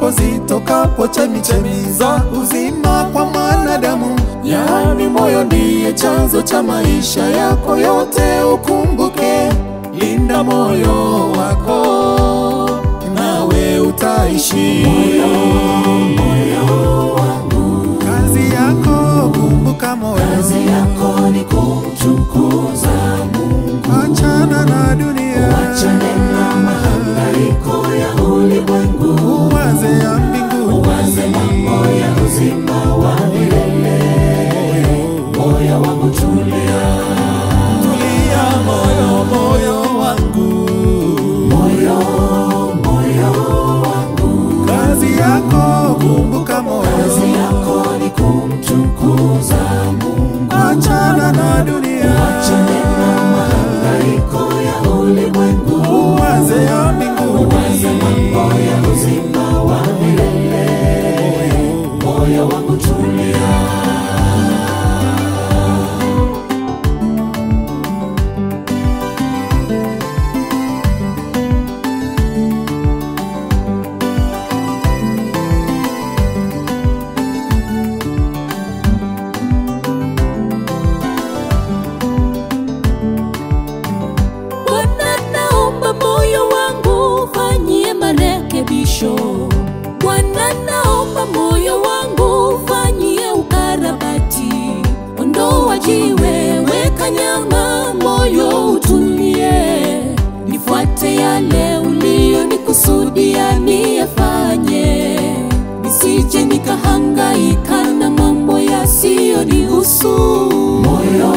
ndipo zitokapo chemichemi za uzima kwa mwanadamu. Yani moyo ndiye chanzo cha maisha yako yote, ukumbuke, linda moyo wako nawe utaishi. Moyo wangu, kazi yako, kumbuka moyo, kazi yako ni kumtukuza Mungu. achana na dunia, Achana na mahangaiko ya ulimwengu, uwaze ya mbinguni, uwaze mambo ya uzima wa milele. Moyo wangu tulia, tulia moyo, moyo wangu, moyo wangu, kazi yako, kumbuka moyo, kazi yako ni kumtukuza Mungu. achana na dunia, Achana na mahangaiko ya ulimwengu, uwaze ya mbinguni, uwaze mambo ya uzima wa milele. Moyo wangu tulia. Bwana, naomba moyo wangu fanyie marekebisho. Bwana, naomba moyo wangu fanyie ukarabati. Ondoa jiwe, weka nyama, moyo utulie. Nifuate yale uliyonikusudia niyafanye, nisije nikahangaika na mambo yasiyonihusu. Moyo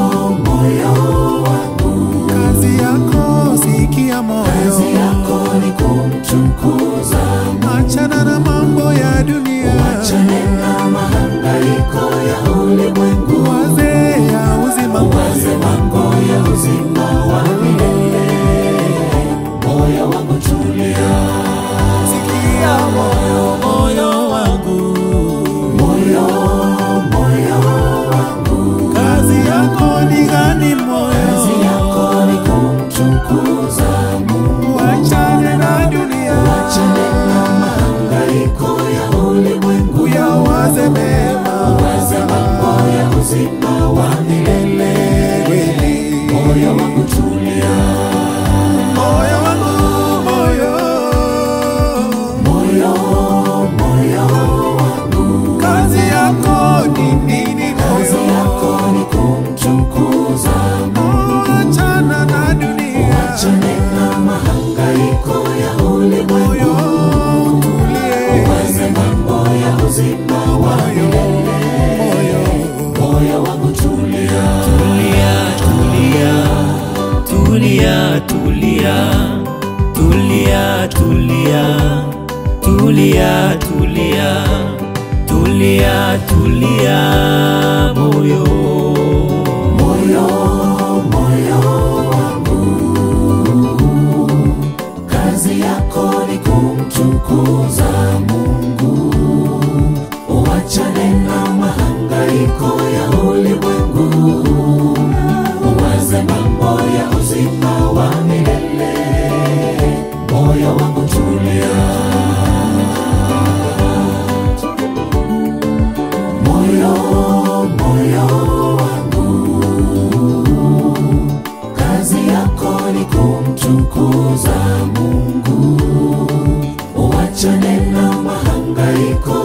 wangu, kazi yako, sikia moyo, kazi yako ni kumtukuza Mungu. achana na mambo ya dunia, Achana na mahangaiko ya ulimwengu, uwaze ya uzima, uwaze mambo ya uzima wa milele. Moyo wangu tulia, sikia moyo, moyo wangu, moyo wangu, kazi yako ni gani moyo, kazi yako ni kumtukuza Mungu. achana na dunia, Achana na mahangaiko ya ulimwengu, uyawaze mema, uwaze mambo ya uzima wa milele. Moyo wangu tulia, moyo wangu, moyo wangu, kazi yako ni nini kazi moyo, yako ni kumtukuza Mungu. achana na dunia, Achana na mahangaiko ya ulimwengu, moyo utulie, uwaze mambo ya uzima wa milele. Moyo wangu tulia, Tulia, tulia, tulia, tulia, tulia, tulia, tulia, tulia, tulia, moyo. moyo wangu, kazi yako ni kumtukuza Mungu. Uachane na mahangaiko ya ulimwengu, uwaze mambo ya uzima wa milele. Moyo wangu tulia, moyo wangu, kazi yako ni kumtukuza Mungu. Uachane na mahangaiko